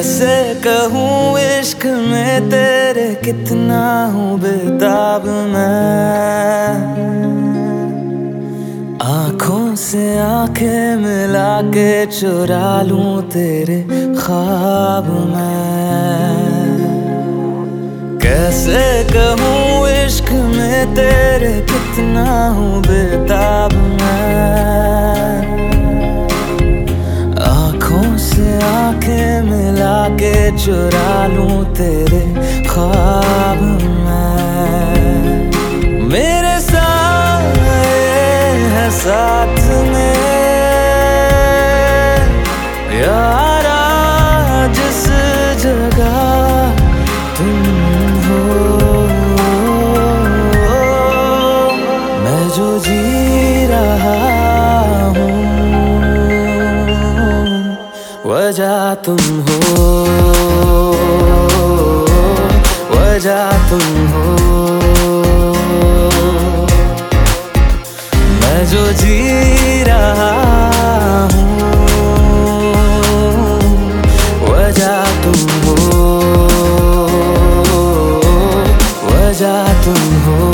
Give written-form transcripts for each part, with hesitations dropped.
कैसे कहूँ इश्क में तेरे कितना हूँ बेताब मैं। आँखों से आंखें मिला के चुरा लूं तेरे ख्वाब मैं। कैसे कहूँ इश्क में तेरे कितना हूँ बेताब मैं। आँखों से आंखें मिला के चुरा लूं तेरे ख्वाब मैं। मेरे साए है साथ में यारा जिस जगह तुम हो। मैं जो जी रहा हूँ वजह तुम हो, वजह तुम हो। मैं जो जी रहा हूँ वजह तुम हो, वजह तुम हो।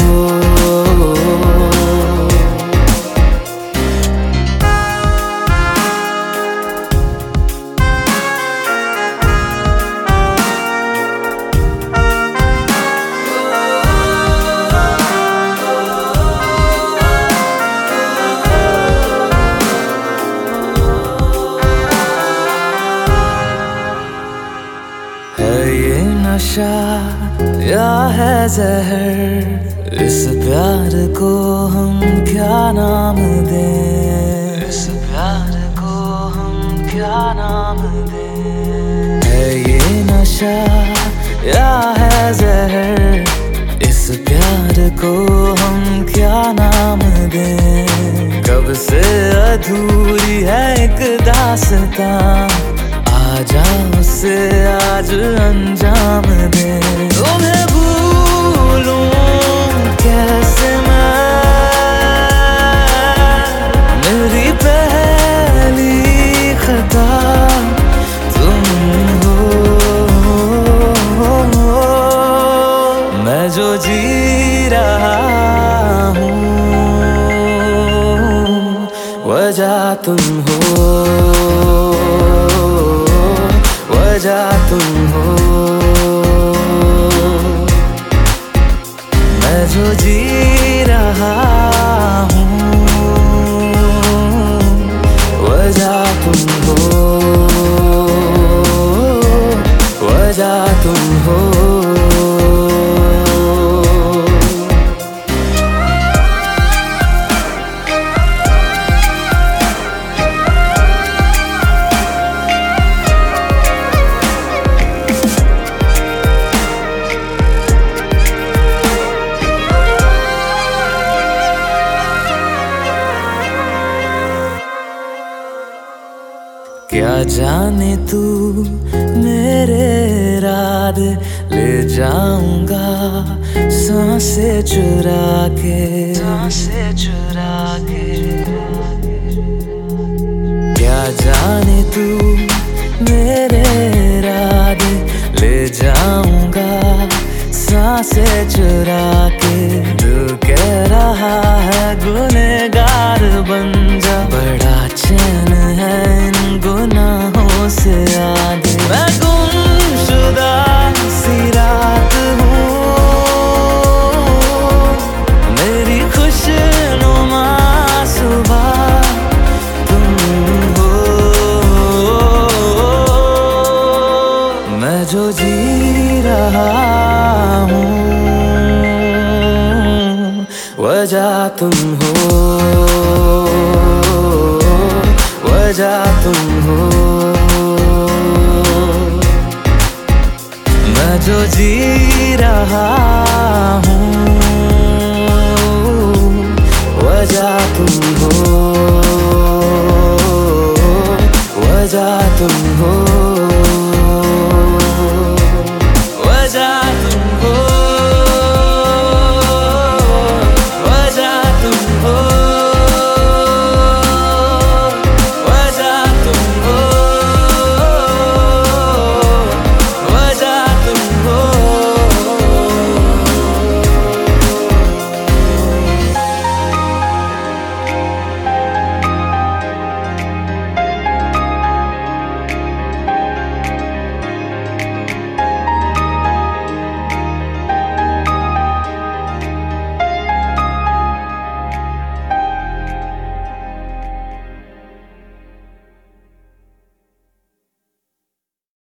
ये नशा या है जहर, इस प्यार को हम क्या नाम दें। इस प्यार को हम क्या नाम दें। है ये नशा या है जहर, इस प्यार को हम क्या नाम दें। कब से अधूरी है एक दास्तां, आजा उसे आज अंजाम दे। तुम्हें भूलूं कैसे मैं, मेरी पहली खता तुम हो। मैं जो जी रहा हूँ वजह तुम हो, वजह तुम हो। मैं जो जी रहा हूँ वजह तुम हो, वजह तुम हो। क्या जाने तू मेरे इरादे ले जाऊंगा सांसें चुरा के, सांसें चुरा के। क्या जाने तू मेरे इरादे ले जाऊंगा सांसें चुरा के। दिल कह रहा है गुनहगार बन जा, बड़ा चैन है इन गुनाहों से आगे। मैं गुमशुदा सी रात हूँ, मेरी खुशनुमा सुबह तुम हो। मैं जो जी रहा हूँ वजह तुम हो, वजह तुम हो। मैं जो जी रहा हूँ वजह तुम हो, वजह तुम हो।